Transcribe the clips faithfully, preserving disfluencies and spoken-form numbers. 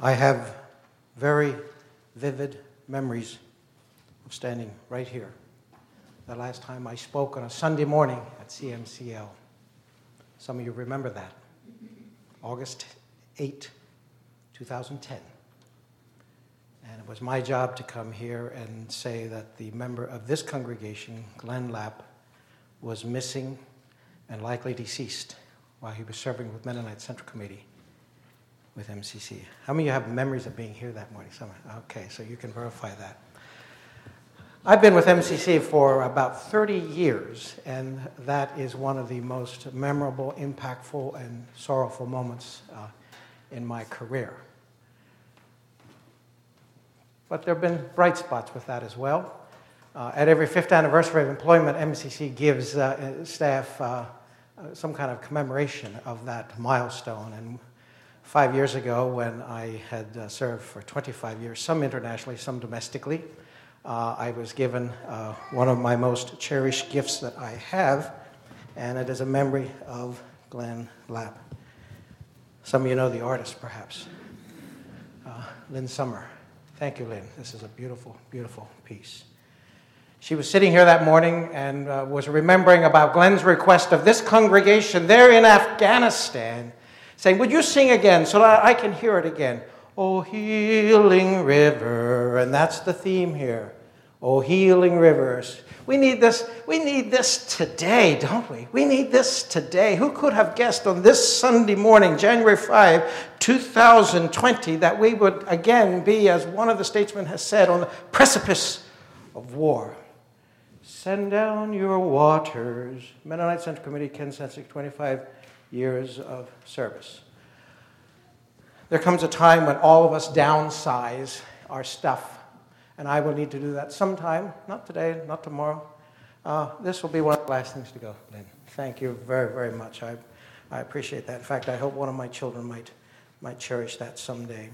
I have very vivid memories of standing right here the last time I spoke on a Sunday morning at C M C L. Some of you remember that. August eighth, two thousand ten. And it was my job to come here and say that the member of this congregation, Glenn Lapp, was missing and likely deceased while he was serving with Mennonite Central Committee with M C C. How many of you have memories of being here that morning? Someone? Okay, so you can verify that. I've been with M C C for about thirty years, and that is one of the most memorable, impactful, and sorrowful moments uh, in my career. But there have been bright spots with that as well. Uh, at every fifth anniversary of employment, M C C gives uh, staff uh, uh, some kind of commemoration of that milestone. And five years ago, when I had uh, served for twenty-five years, some internationally, some domestically, uh, I was given uh, one of my most cherished gifts that I have, and it is a memory of Glenn Lapp. Some of you know the artist, perhaps. Uh, Lynn Summer. Thank you, Lynn. This is a beautiful, beautiful piece. She was sitting here that morning and uh, was remembering about Glenn's request of this congregation there in Afghanistan, saying, would you sing again so that I can hear it again? Oh, healing river. And that's the theme here. Oh, healing rivers. We need this, we need this today, don't we? We need this today. Who could have guessed on this Sunday morning, January fifth, two thousand twenty, that we would again be, as one of the statesmen has said, on the precipice of war? Send down your waters. Mennonite Central Committee, Ken Sensick, twenty-five years of service. There comes a time when all of us downsize our stuff, and I will need to do that sometime, not today, not tomorrow. Uh, this will be one of the last things to go, Lynn. Thank you very, very much. I, I appreciate that. In fact, I hope one of my children might, might cherish that someday.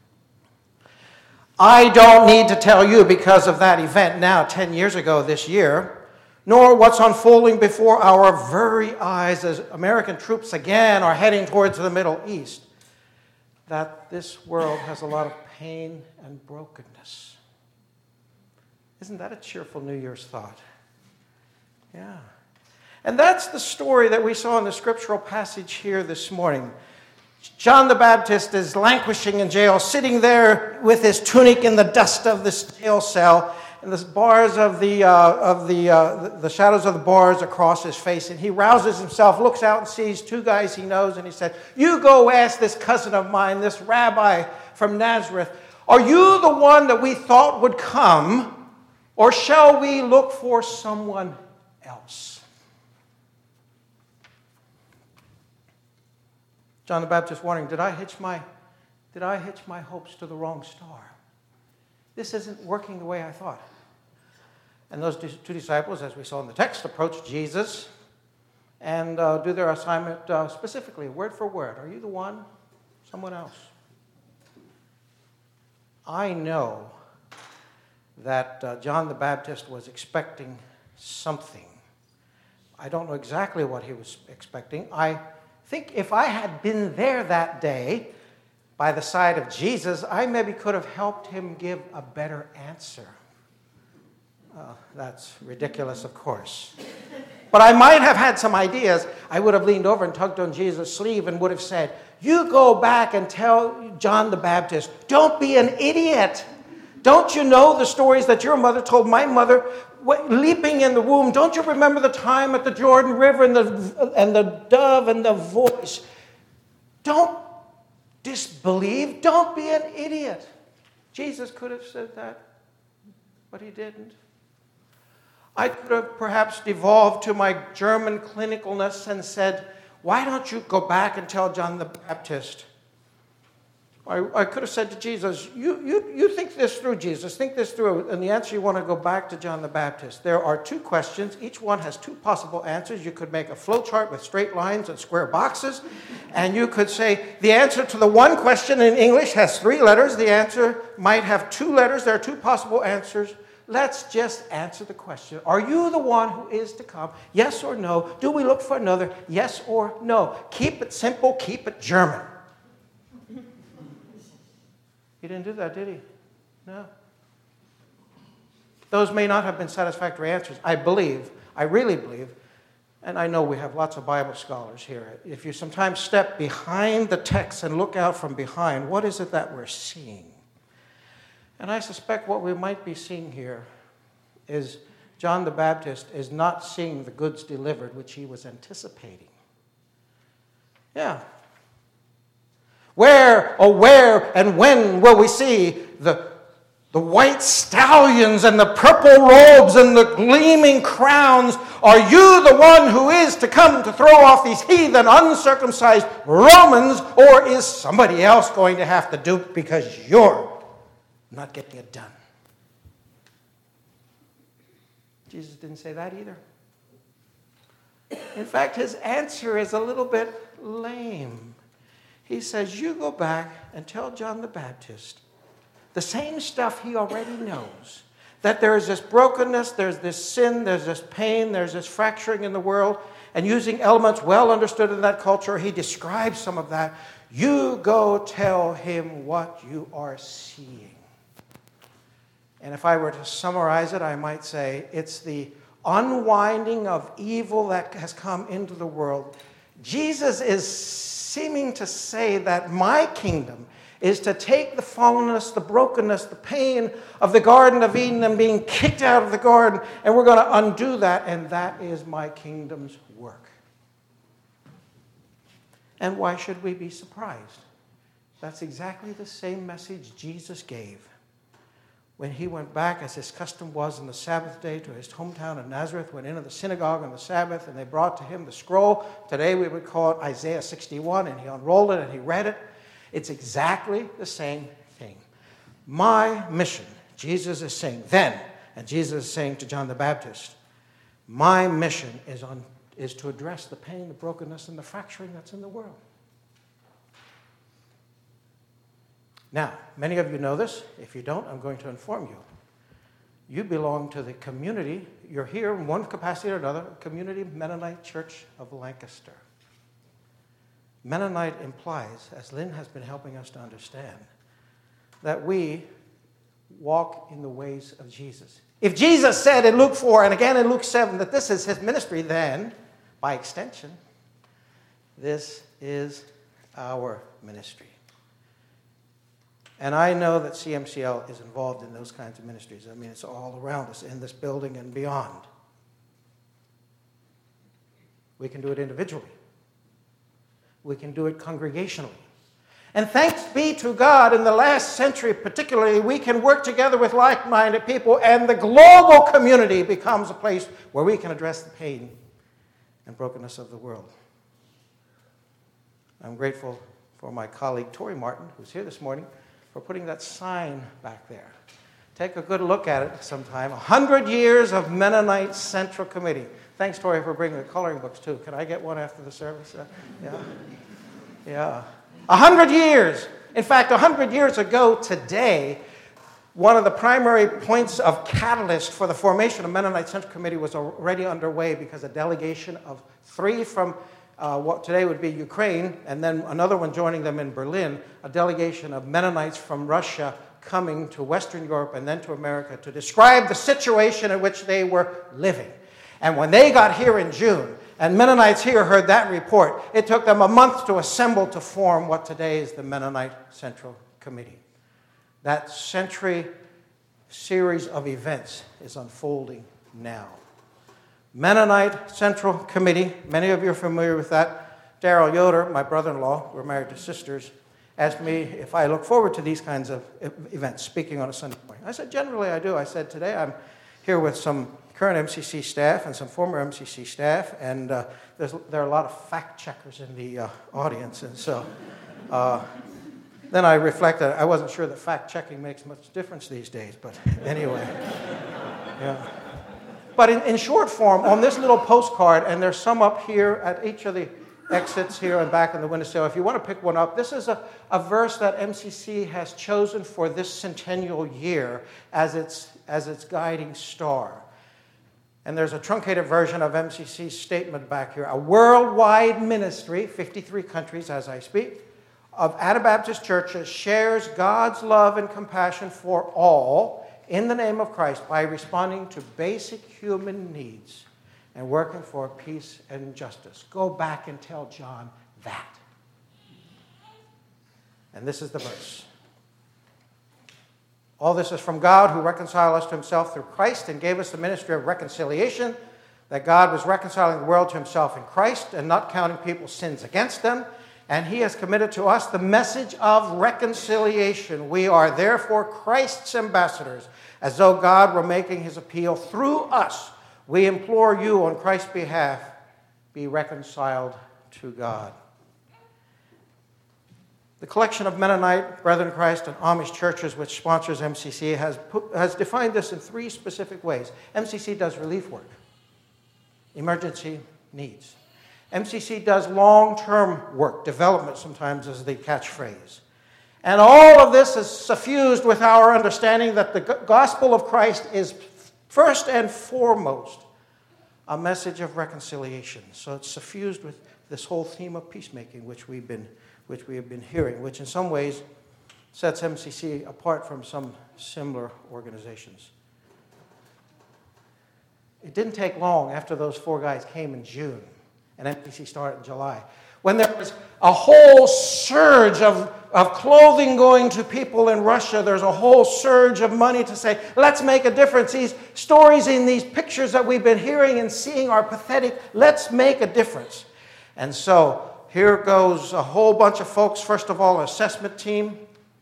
I don't need to tell you, because of that event now, ten years ago this year, nor what's unfolding before our very eyes as American troops again are heading towards the Middle East, that this world has a lot of pain and brokenness. Isn't that a cheerful New Year's thought? Yeah. And that's the story that we saw in the scriptural passage here this morning. John the Baptist is languishing in jail, sitting there with his tunic in the dust of this jail cell, and the bars of the uh, of the uh, the shadows of the bars across his face. And he rouses himself, looks out, and sees two guys he knows, and he said, "You go ask this cousin of mine, this rabbi from Nazareth, are you the one that we thought would come, or shall we look for someone else?" John the Baptist wondering, did I hitch my, did I hitch my hopes to the wrong star? This isn't working the way I thought. And those two disciples, as we saw in the text, approach Jesus and uh, do their assignment uh, specifically, word for word. Are you the one? Someone else? I know that uh, John the Baptist was expecting something. I don't know exactly what he was expecting. I think if I had been there that day by the side of Jesus, I maybe could have helped him give a better answer. Uh, that's ridiculous, of course. But I might have had some ideas. I would have leaned over and tugged on Jesus' sleeve and would have said, you go back and tell John the Baptist, don't be an idiot. Don't you know the stories that your mother told my mother, leaping in the womb? Don't you remember the time at the Jordan River and the, and the dove and the voice? Don't disbelieve. Don't be an idiot. Jesus could have said that, but he didn't. I could have perhaps devolved to my German clinicalness and said, why don't you go back and tell John the Baptist? I, I could have said to Jesus, you, you, you think this through, Jesus. Think this through. And the answer, you want to go back to John the Baptist. There are two questions. Each one has two possible answers. You could make a flow chart with straight lines and square boxes. And you could say, the answer to the one question in English has three letters. The answer might have two letters. There are two possible answers. Let's just answer the question. Are you the one who is to come? Yes or no? Do we look for another? Yes or no? Keep it simple. Keep it German. He didn't do that, did he? No. Those may not have been satisfactory answers. I believe, I really believe, and I know we have lots of Bible scholars here. If you sometimes step behind the text and look out from behind, what is it that we're seeing? And I suspect what we might be seeing here is John the Baptist is not seeing the goods delivered which he was anticipating. Yeah. Where, oh where and when will we see the, the white stallions and the purple robes and the gleaming crowns? Are you the one who is to come to throw off these heathen, uncircumcised Romans, or is somebody else going to have to do it because you're not getting it done? Jesus didn't say that either. In fact, his answer is a little bit lame. He says, you go back and tell John the Baptist the same stuff he already knows. That there is this brokenness, there's this sin, there's this pain, there's this fracturing in the world. And using elements well understood in that culture, he describes some of that. You go tell him what you are seeing. And if I were to summarize it, I might say it's the unwinding of evil that has come into the world. Jesus is seeming to say that my kingdom is to take the fallenness, the brokenness, the pain of the Garden of Eden and being kicked out of the garden, and we're going to undo that, and that is my kingdom's work. And why should we be surprised? That's exactly the same message Jesus gave when he went back, as his custom was on the Sabbath day, to his hometown of Nazareth, went into the synagogue on the Sabbath, and they brought to him the scroll. Today we would call it Isaiah sixty-one, and he unrolled it and he read it. It's exactly the same thing. My mission, Jesus is saying then, and Jesus is saying to John the Baptist, my mission is, on, is to address the pain, the brokenness, and the fracturing that's in the world. Now, many of you know this. If you don't, I'm going to inform you. You belong to the community. You're here in one capacity or another, Community Mennonite Church of Lancaster. Mennonite implies, as Lynn has been helping us to understand, that we walk in the ways of Jesus. If Jesus said in Luke four and again in Luke seven that this is his ministry, then, by extension, this is our ministry. And I know that C M C L is involved in those kinds of ministries. I mean, it's all around us in this building and beyond. We can do it individually. We can do it congregationally. And thanks be to God, in the last century particularly, we can work together with like-minded people, and the global community becomes a place where we can address the pain and brokenness of the world. I'm grateful for my colleague, Tori Martin, who's here this morning, for putting that sign back there. Take a good look at it sometime. one hundred years of Mennonite Central Committee. Thanks, Tori, for bringing the coloring books, too. Can I get one after the service? Uh, yeah. Yeah. A hundred years. In fact, a hundred years ago today, one of the primary points of catalyst for the formation of Mennonite Central Committee was already underway because a delegation of three from uh, what today would be Ukraine, and then another one joining them in Berlin, a delegation of Mennonites from Russia coming to Western Europe and then to America to describe the situation in which they were living. And when they got here in June, and Mennonites here heard that report, it took them a month to assemble to form what today is the Mennonite Central Committee. That century series of events is unfolding now. Mennonite Central Committee, many of you are familiar with that. Darrell Yoder, my brother-in-law, we're married to sisters, asked me if I look forward to these kinds of events, speaking on a Sunday morning. I said, generally I do. I said, today I'm here with some current M C C staff and some former M C C staff, and uh, there's, there are a lot of fact checkers in the uh, audience, and so uh, then I reflected, I wasn't sure that fact checking makes much difference these days, but anyway. Yeah. But in, in short form, on this little postcard, and there's some up here at each of the exits here and back in the windowsill, if you want to pick one up, this is a, a verse that M C C has chosen for this centennial year as its, as its guiding star. And there's a truncated version of M C C's statement back here. A worldwide ministry, fifty-three countries as I speak, of Anabaptist churches shares God's love and compassion for all in the name of Christ by responding to basic human needs and working for peace and justice. Go back and tell John that. And this is the verse. All this is from God, who reconciled us to himself through Christ and gave us the ministry of reconciliation, that God was reconciling the world to himself in Christ and not counting people's sins against them. And he has committed to us the message of reconciliation. We are therefore Christ's ambassadors, as though God were making his appeal through us. We implore you on Christ's behalf, be reconciled to God. The collection of Mennonite, Brethren in Christ, and Amish churches which sponsors M C C has, put, has defined this in three specific ways. M C C does relief work, emergency needs. M C C does long-term work, development sometimes is the catchphrase. And all of this is suffused with our understanding that the gospel of Christ is first and foremost a message of reconciliation. So it's suffused with this whole theme of peacemaking, which we've been which we have been hearing, which in some ways sets M C C apart from some similar organizations. It didn't take long after those four guys came in June, and M C C started in July, when there was a whole surge of, of clothing going to people in Russia. There's a whole surge of money to say, let's make a difference. These stories in these pictures that we've been hearing and seeing are pathetic. Let's make a difference. And so here goes a whole bunch of folks. First of all, an assessment team.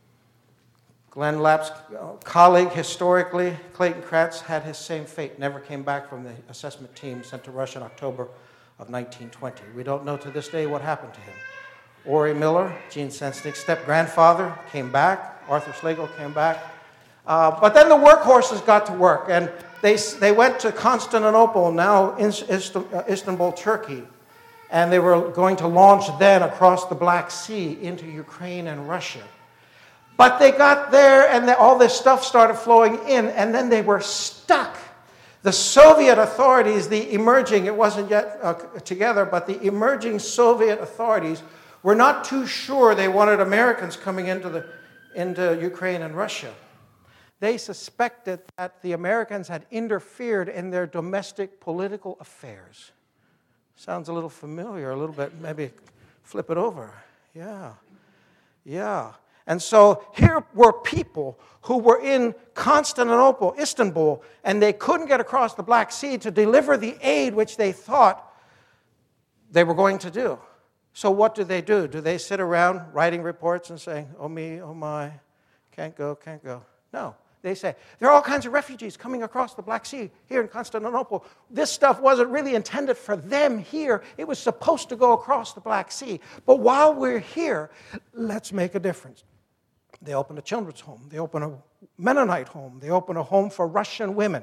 Glenn Lapp's colleague historically, Clayton Kratz, had his same fate. Never came back from the assessment team sent to Russia in October of nineteen twenty. We don't know to this day what happened to him. Ori Miller, Gene Sensnick's step-grandfather, came back. Arthur Schlegel came back. Uh, but then the workhorses got to work, and they, they went to Constantinople, now in Istanbul, Turkey. And they were going to launch then across the Black Sea into Ukraine and Russia. But they got there and all this stuff started flowing in, and then they were stuck. The Soviet authorities, the emerging, it wasn't yet uh, together, but the emerging Soviet authorities were not too sure they wanted Americans coming into, the, into Ukraine and Russia. They suspected that the Americans had interfered in their domestic political affairs. Sounds a little familiar, a little bit, maybe flip it over. Yeah, yeah. And so here were people who were in Constantinople, Istanbul, and they couldn't get across the Black Sea to deliver the aid which they thought they were going to do. So what do they do? Do they sit around writing reports and saying, oh me, oh my, can't go, can't go? No. They say, there are all kinds of refugees coming across the Black Sea here in Constantinople. This stuff wasn't really intended for them here. It was supposed to go across the Black Sea. But while we're here, let's make a difference. They open a children's home. They open a Mennonite home. They open a home for Russian women.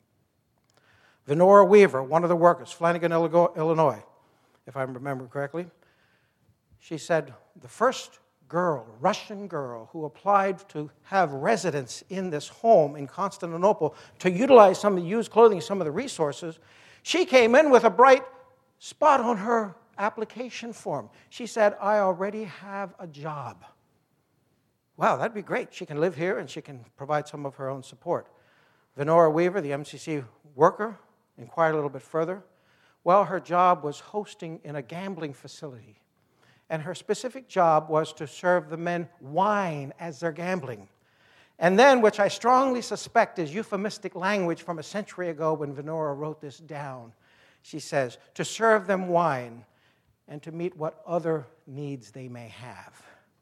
Venora Weaver, one of the workers, Flanagan, Illinois, if I remember correctly, she said, the first girl, Russian girl, who applied to have residence in this home in Constantinople to utilize some of the used clothing, some of the resources, she came in with a bright spot on her application form. She said, I already have a job. Wow, that'd be great. She can live here and she can provide some of her own support. Venora Weaver, the M C C worker, inquired a little bit further. Well, her job was hosting in a gambling facility. And her specific job was to serve the men wine as they're gambling. And then, which I strongly suspect is euphemistic language from a century ago when Venora wrote this down, she says, to serve them wine and to meet what other needs they may have.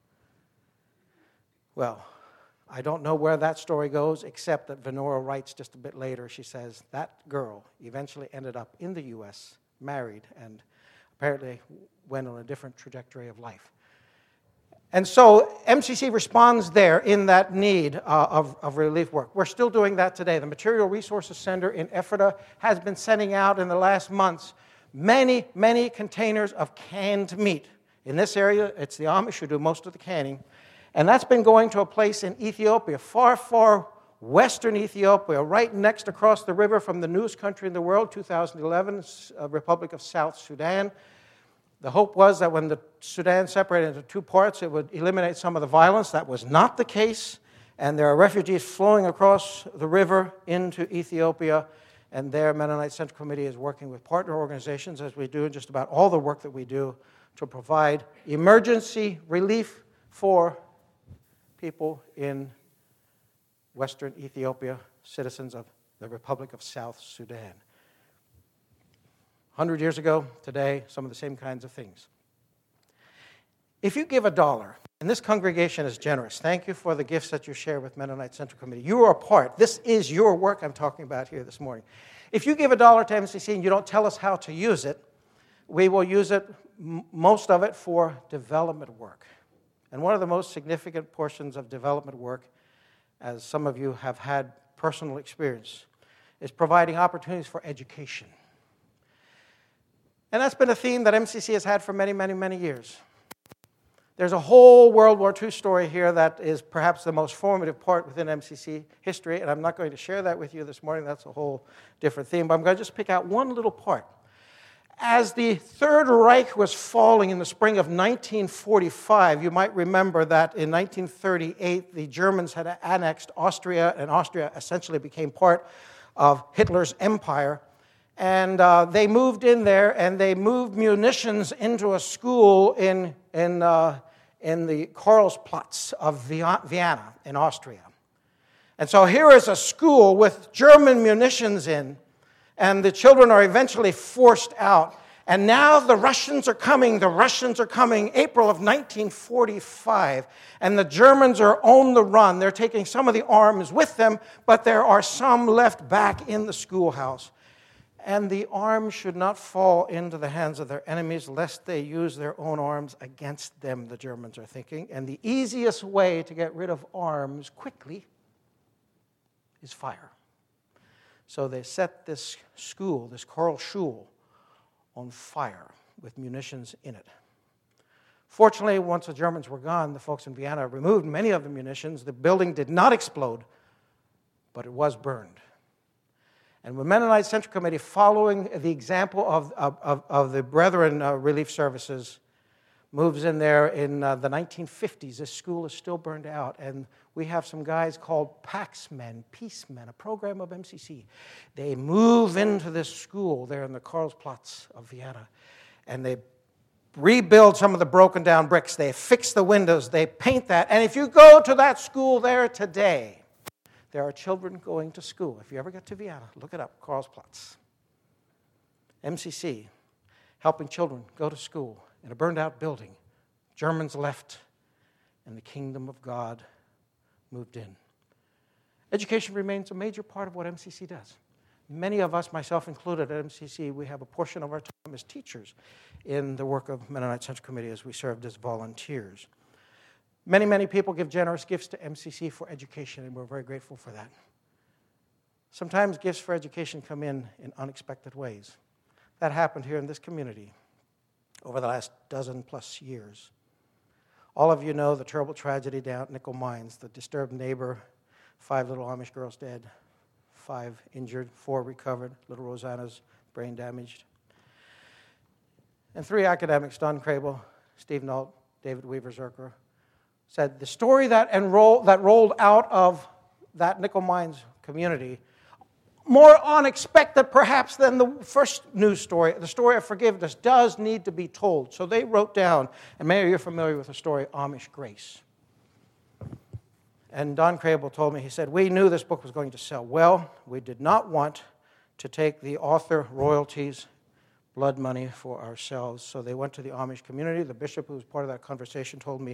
Well, I don't know where that story goes, except that Venora writes just a bit later, she says, that girl eventually ended up in the U S, married, and apparently went on a different trajectory of life. And so M C C responds there in that need uh, of, of relief work. We're still doing that today. The Material Resources Center in Ephrata has been sending out in the last months many, many containers of canned meat. In this area, it's the Amish who do most of the canning. And that's been going to a place in Ethiopia, far, far western Ethiopia, right next across the river from the newest country in the world, two thousand eleven, uh, Republic of South Sudan. The hope was that when the Sudan separated into two parts, it would eliminate some of the violence. That was not the case, and there are refugees flowing across the river into Ethiopia, and there Mennonite Central Committee is working with partner organizations, as we do in just about all the work that we do, to provide emergency relief for people in Western Ethiopia, citizens of the Republic of South Sudan. one hundred years ago, today, some of the same kinds of things. If you give a dollar, and this congregation is generous, thank you for the gifts that you share with Mennonite Central Committee. You are a part. This is your work I'm talking about here this morning. If you give a dollar to M C C and you don't tell us how to use it, we will use it, most of it, for development work. And one of the most significant portions of development work, as some of you have had personal experience, is providing opportunities for education. And that's been a theme that M C C has had for many, many, many years. There's a whole World War Two story here that is perhaps the most formative part within M C C history, and I'm not going to share that with you this morning. That's a whole different theme, but I'm going to just pick out one little part. As the Third Reich was falling in the spring of nineteen forty-five, you might remember that in nineteen thirty-eight, the Germans had annexed Austria, and Austria essentially became part of Hitler's empire. And uh, they moved in there, and they moved munitions into a school in, in, uh, in the Karlsplatz of Vienna in Austria. And so here is a school with German munitions in, and the children are eventually forced out. And now the Russians are coming, the Russians are coming, April of nineteen forty-five, and the Germans are on the run. They're taking some of the arms with them, but there are some left back in the schoolhouse. And the arms should not fall into the hands of their enemies, lest they use their own arms against them, the Germans are thinking. And the easiest way to get rid of arms quickly is fire. So they set this school, this Karlsschule, on fire with munitions in it. Fortunately, once the Germans were gone, the folks in Vienna removed many of the munitions. The building did not explode, but it was burned. And the Mennonite Central Committee, following the example of, of, of the Brethren uh, Relief Services, moves in there in uh, the nineteen fifties. This school is still burned out, and we have some guys called Paxmen, Peacemen, a program of M C C. They move into this school there in the Karlsplatz of Vienna, and they rebuild some of the broken down bricks. They fix the windows. They paint that. And if you go to that school there today, there are children going to school. If you ever get to Vienna, look it up, Karlsplatz. M C C, helping children go to school in a burned-out building. Germans left, and the kingdom of God moved in. Education remains a major part of what M C C does. Many of us, myself included, at M C C, we have a portion of our time as teachers in the work of Mennonite Central Committee as we served as volunteers. Many, many people give generous gifts to M C C for education, and we're very grateful for that. Sometimes gifts for education come in in unexpected ways. That happened here in this community over the last dozen plus years. All of you know the terrible tragedy down at Nickel Mines, the disturbed neighbor, five little Amish girls dead, five injured, four recovered, little Rosanna's brain damaged. And three academics, Don Crable, Steve Nault, David Weaver-Zerker, said the story that, enroll, that rolled out of that Nickel Mines community, more unexpected perhaps than the first news story, the story of forgiveness, does need to be told. So they wrote down, and maybe you're familiar with the story, Amish Grace. And Don Crable told me, he said, we knew this book was going to sell well. We did not want to take the author royalties, blood money for ourselves. So they went to the Amish community. The bishop who was part of that conversation told me,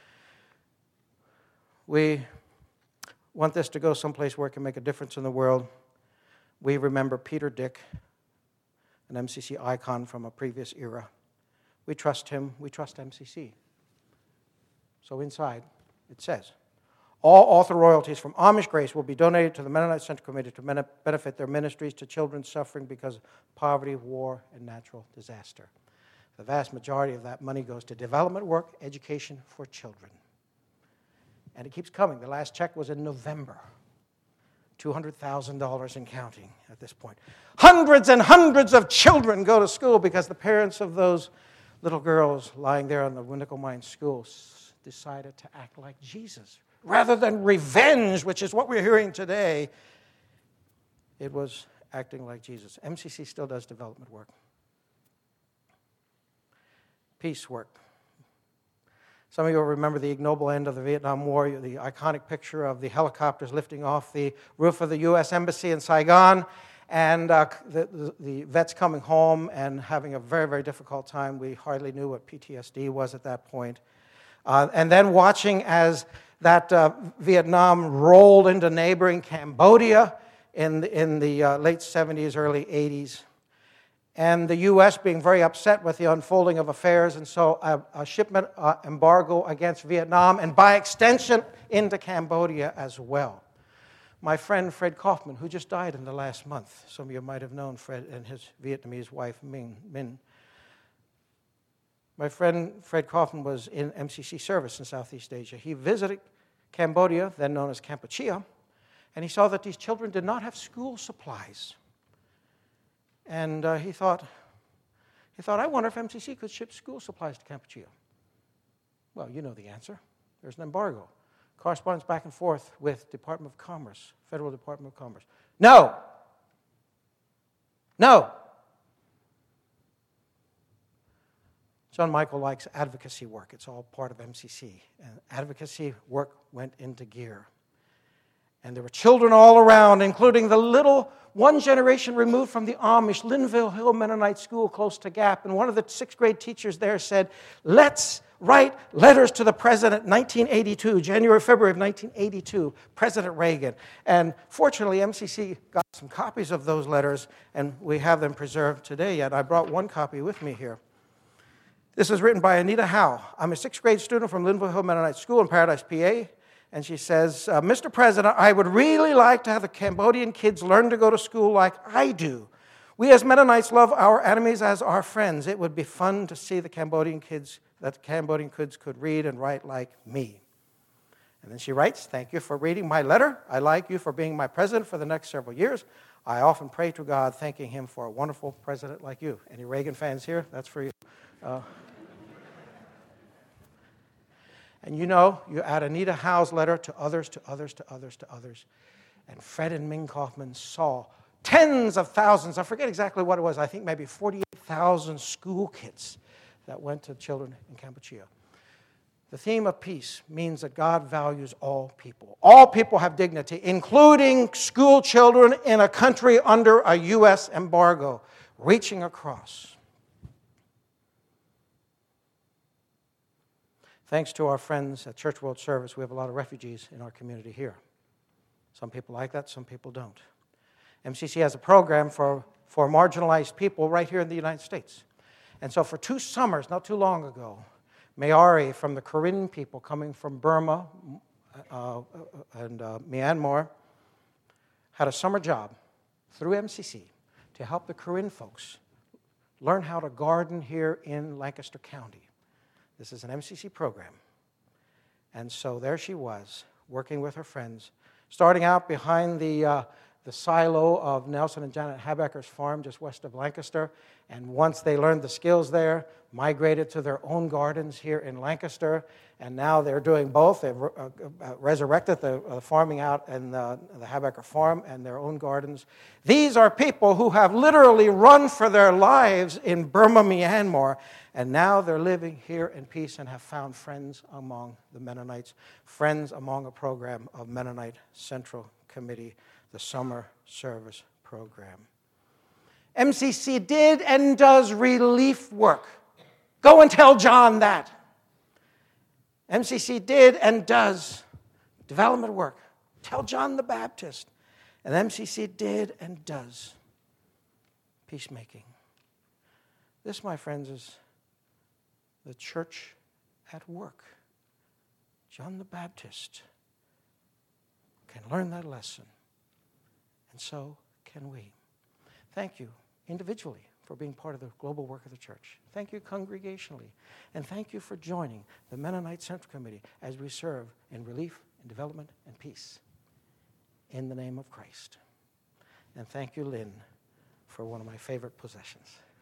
we want this to go someplace where it can make a difference in the world. We remember Peter Dick, an M C C icon from a previous era. We trust him. We trust M C C. So inside, it says, all author royalties from Amish Grace will be donated to the Mennonite Central Committee to benefit their ministries to children suffering because of poverty, war, and natural disaster. The vast majority of that money goes to development work, education for children. And it keeps coming. The last check was in November. two hundred thousand dollars and counting at this point. Hundreds and hundreds of children go to school because the parents of those little girls lying there in the Winnebago Mines School decided to act like Jesus. Rather than revenge, which is what we're hearing today, it was acting like Jesus. M C C still does development work. Peace work. Some of you will remember the ignoble end of the Vietnam War, the iconic picture of the helicopters lifting off the roof of the U S Embassy in Saigon, and uh, the, the, the vets coming home and having a very, very difficult time. We hardly knew what P T S D was at that point. Uh, and then watching as that uh, Vietnam rolled into neighboring Cambodia in the, in the uh, late seventies, early eighties. And the U S being very upset with the unfolding of affairs, and so a, a shipment uh, embargo against Vietnam, and by extension into Cambodia as well. My friend Fred Kaufman, who just died in the last month, some of you might have known Fred and his Vietnamese wife, Minh, Minh. My friend Fred Kaufman was in M C C service in Southeast Asia. He visited Cambodia, then known as Kampuchea, and he saw that these children did not have school supplies. And uh, he thought, he thought, I wonder if M C C could ship school supplies to Kampuchea. Well, you know the answer. There's an embargo. Correspondence back and forth with Department of Commerce, Federal Department of Commerce. No. No. John Michael likes advocacy work. It's all part of M C C. And advocacy work went into gear. And there were children all around, including the little one generation removed from the Amish Linville Hill Mennonite School close to Gap. And one of the sixth grade teachers there said, let's write letters to the president, nineteen eighty-two, January, February of nineteen eighty-two, President Reagan. And fortunately, M C C got some copies of those letters, and we have them preserved today. And I brought one copy with me here. This is written by Anita Howe. I'm a sixth grade student from Linville Hill Mennonite School in Paradise, P A. And she says, uh, Mister President, I would really like to have the Cambodian kids learn to go to school like I do. We as Mennonites love our enemies as our friends. It would be fun to see the Cambodian kids, that the Cambodian kids could read and write like me. And then she writes, thank you for reading my letter. I like you for being my president for the next several years. I often pray to God, thanking him for a wonderful president like you. Any Reagan fans here? That's for you. Uh, And you know, you add Anita Howe's letter to others, to others, to others, to others. And Fred and Minh Kaufman saw tens of thousands, I forget exactly what it was, I think maybe forty-eight thousand school kits that went to children in Kampuchea. The theme of peace means that God values all people. All people have dignity, including school children in a country under a U S embargo, reaching across. Thanks to our friends at Church World Service, we have a lot of refugees in our community here. Some people like that, some people don't. M C C has a program for, for marginalized people right here in the United States. And so for two summers, not too long ago, Mayari from the Karen people coming from Burma uh, and uh, Myanmar had a summer job through M C C to help the Karen folks learn how to garden here in Lancaster County. This is an M C C program. And so there she was, working with her friends, starting out behind the, uh, the silo of Nelson and Janet Habecker's farm just west of Lancaster. And once they learned the skills there, migrated to their own gardens here in Lancaster. And now they're doing both. They've uh, uh, resurrected the uh, farming out in the, the Habecker farm and their own gardens. These are people who have literally run for their lives in Burma, Myanmar. And now they're living here in peace and have found friends among the Mennonites, friends among a program of Mennonite Central Committee, the Summer Service Program. M C C did and does relief work. Go and tell John that. M C C did and does development work. Tell John the Baptist. And M C C did and does peacemaking. This, my friends, is the church at work. John the Baptist can learn that lesson. And so can we. Thank you individually for being part of the global work of the church. Thank you congregationally. And thank you for joining the Mennonite Central Committee as we serve in relief, and development, and peace in the name of Christ. And thank you, Lynn, for one of my favorite possessions.